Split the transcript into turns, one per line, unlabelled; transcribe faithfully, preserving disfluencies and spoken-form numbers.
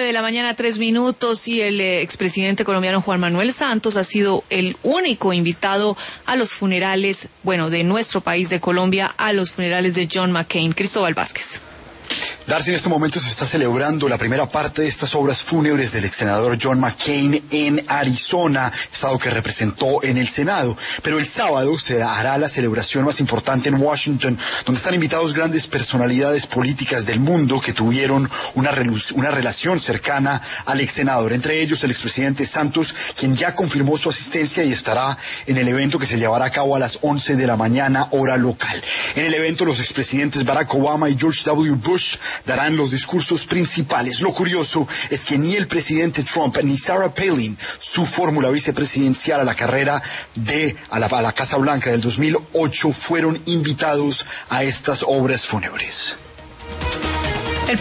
de la mañana, tres minutos, y el eh, expresidente colombiano Juan Manuel Santos ha sido el único invitado a los funerales, bueno, de nuestro país, de Colombia, a los funerales de John McCain. Cristóbal Vázquez.
Darcy, en este momento se está celebrando la primera parte de estas obras fúnebres del ex senador John McCain en Arizona, estado que representó en el Senado. Pero el sábado se hará la celebración más importante en Washington, donde están invitados grandes personalidades políticas del mundo que tuvieron una, una relación cercana al ex senador. Entre ellos el expresidente Santos, quien ya confirmó su asistencia y estará en el evento que se llevará a cabo a las once de la mañana, hora local. En el evento los expresidentes Barack Obama y George W. Bush darán los discursos principales. Lo curioso es que ni el presidente Trump ni Sarah Palin, su fórmula vicepresidencial a la carrera de a la, a la Casa Blanca del dos mil ocho, fueron invitados a estas obras fúnebres.